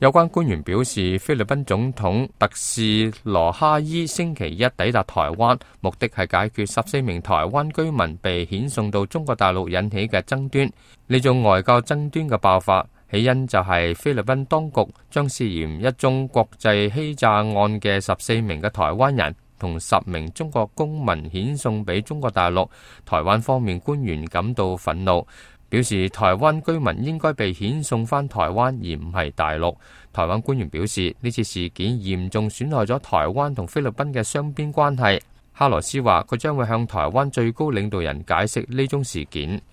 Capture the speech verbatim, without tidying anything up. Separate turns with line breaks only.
有關官員表示，菲律賓總統特使羅哈伊星期一抵達台灣，目的係解決十四名台灣居民被遣送到中國大陸引起嘅爭端。呢種外交爭端嘅爆發，起因就係菲律賓當局將涉嫌一宗國際欺詐案嘅十四名嘅台灣人同十名中國公民遣送俾中國大陸。台灣方面官員感到憤怒，表示台灣居民應該被遣送返台灣，而唔係大陸。台灣官員表示，呢次事件嚴重損害咗台灣同菲律賓嘅雙邊關係。哈羅斯話，佢將會向台灣最高領導人解釋呢宗事件。